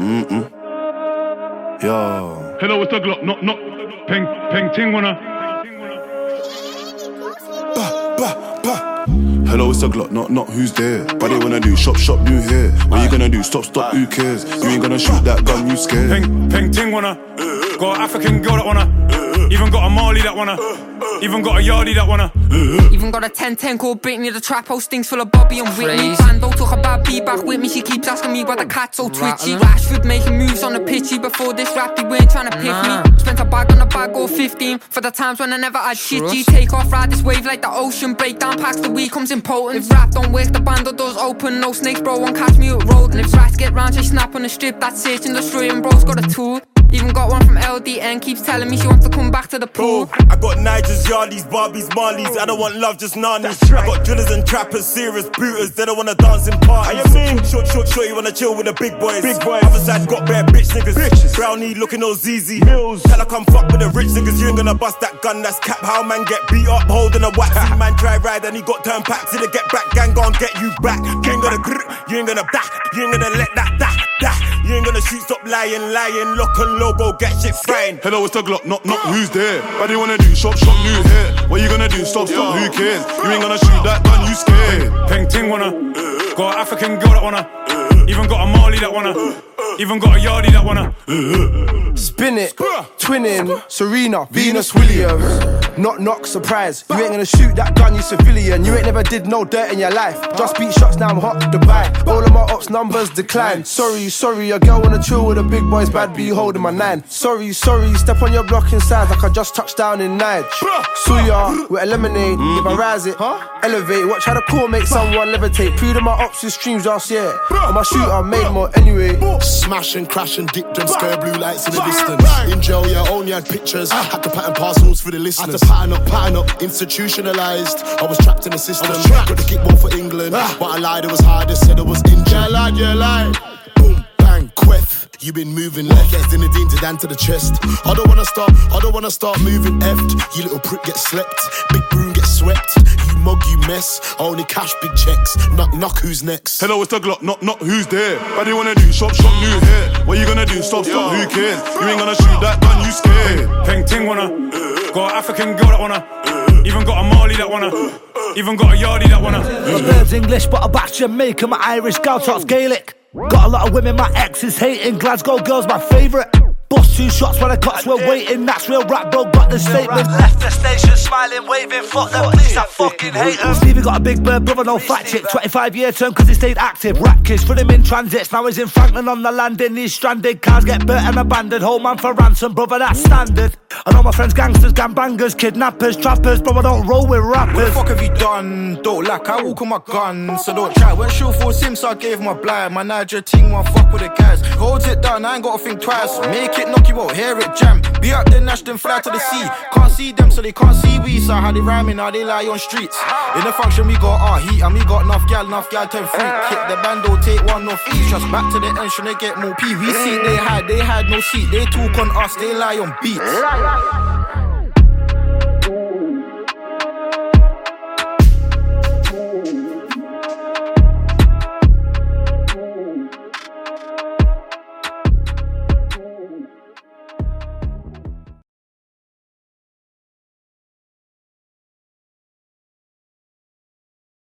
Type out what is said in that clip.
Yo. Hello, it's the Glock, not Peng Ting wanna. Hello, it's the Glock, not who's there. What they wanna do? Shop, do here. What you gonna do? Stop, who cares? You ain't gonna shoot that gun, you scared. Peng Ting wanna. Got an African girl that wanna. Even got a Mali that wanna. Even got a Yardie that wanna. Even got a 10-10 called Britney. The trap house stinks full of Bobby and Whitney. Bando talk about B back with me. She keeps asking me why the cat's so twitchy. Rashford making moves on the pitchy. Before this rap, they weren't trying to pick me. Spent a bag on a bag or 15 for the times when I never had shitty. Take off, ride this wave like the ocean. Break down packs the week comes in potent. If rap don't work, the bando doors open. No snakes, bro, won't catch me at road. And if rats get round, they snap on the strip. That's search and destroy, and bro's got a tool. Even got one from LDN, keeps telling me she wants to come back to the pool. I got Nigers, Yardies, Barbies, Marlies. I don't want love, just nannies. Right. I got drillers and trappers, serious booters. They don't wanna dance in parties. Short, you wanna chill with the big boys. Other side got bare bitch niggas. Brownie looking all ZZ. Tell her come fuck with the rich niggas. You ain't gonna bust that gun, that's cap. How man get beat up, holding a wax. Man try ride and he got turned back. See the get back, gang gon' get you back. You ain't gonna grr, you ain't gonna back. You ain't gonna let that. You ain't gonna shoot, stop lying. Lock and logo, get shit frying. Hello, it's the Glock, not who's there. What they wanna do? Shop, new here. What you gonna do? Stop, who cares? You ain't gonna shoot that gun, you scared. Peng Ting wanna. Got an African girl that wanna. Even got a Mali that wanna. Even got a Yardie that wanna. Spin it, twinning, Serena, Venus Williams. Knock, surprise. You ain't gonna shoot that gun, you civilian. You ain't never did no dirt in your life. Just beat shots, now I'm hot, Dubai. All of my ops numbers decline. Sorry, your girl wanna chill with the big boys, bad B holding my 9. Sorry, step on your block inside like I just touched down in Nige. Suya, with a lemonade, if I rise it, elevate. Watch how the core make someone levitate. Pre to my ops with streams last year. And my shooter made more anyway. Smash and crash and dipped and scare blue lights in the distance. In jail, yeah, only had pictures. Had to pattern parcels for the listeners. Had to pattern up, institutionalized. I was trapped in the system. Got the kickball for England, but I lied, it was hard. They said it was injured. Yeah, lied. Boom, bang, quiff. You been moving left, yes, Zinedine Zidane to the chest. I don't wanna start moving effed. You little prick get slept, big broom get swept. You mug, you mess, only cash, big checks. Knock, who's next? Hello, it's the Glock, not who's there. What they wanna do? Shop, new here. What you gonna do? Stop, who cares? You ain't gonna shoot that gun, you scared. Peng Ting wanna. Got an African girl that wanna. Even got a Mali that wanna. Even got a Yardie that wanna. My bird's English, but I back Jamaica. My Irish gal talks Gaelic. Got a lot of women my ex is hating. Glasgow girl's my favourite. Bust 2 shots when the cops were waiting. That's real rap, bro, got the statement. Left the station smiling, waving. Fuck them police, I fucking hate them. Stevie got a big bird, brother, no fat chick. 25-year term cause he stayed active. Rap kids, put him in transits. Now he's in Franklin on the landing. These stranded cars get burnt and abandoned. Hold man for ransom, brother, that's standard. I know my friends gangsters, gangbangers, kidnappers, trappers. Bro, I don't roll with rappers. What the fuck have you done? Don't like I walk on my gun, so don't try. When shoot for Sims, so I gave my blind. My Niger ting won't fuck with the guys. Holds it down, I ain't gotta think twice. Make it knock, you won't hear it jam. Be up there, Nash, then fly to the sea. Can't see them, so they can't see we. So how they rhyming, how they lie on streets. In the function, we got our heat, and we got enough gal 10 free. Hit the bando, take one off each. Just back to the end, should they get more pee. We see they had no seat. They talk on us, they lie on beats.